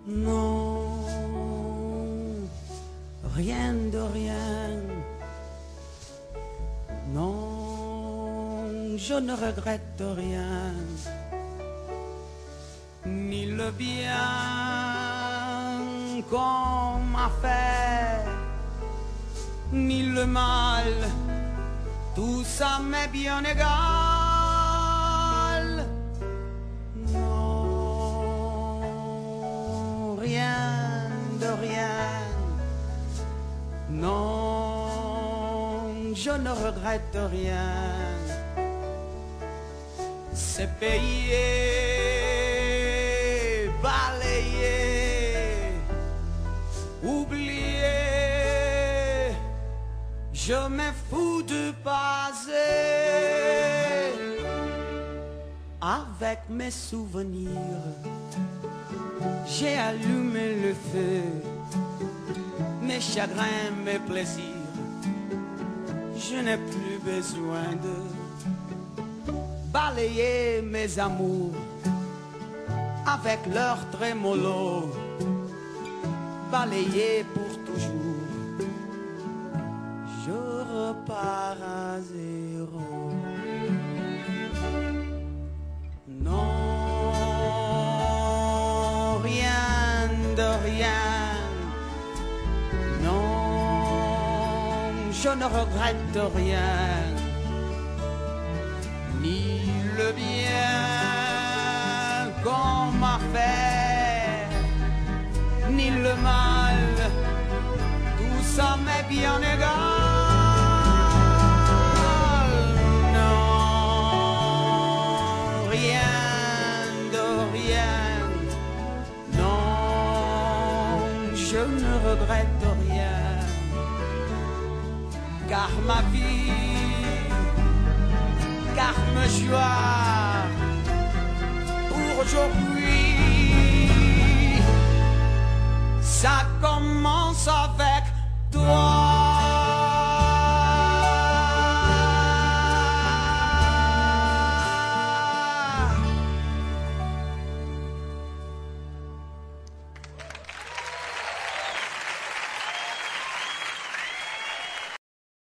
Non, rien de rien. Non, je ne regrette rien. Ni le bien qu'on m'a fait, ni le mal, tout ça m'est bien égal. Non, rien de rien. Non, je ne regrette rien. C'est payé, balayé, oublié. Je me fous du passé. Avec mes souvenirs, j'ai allumé le feu. Mes chagrins, mes plaisirs, je n'ai plus besoin de balayer mes amours avec leur trémolo, balayer pour toujours. Je repars à zéro. Non, rien de rien. Je ne regrette rien, ni le bien qu'on m'a fait, ni le mal, tout ça m'est bien égal. Non, rien de rien, non, je ne regrette rien. Car ma vie, car mes joies, pour aujourd'hui, ça commence avec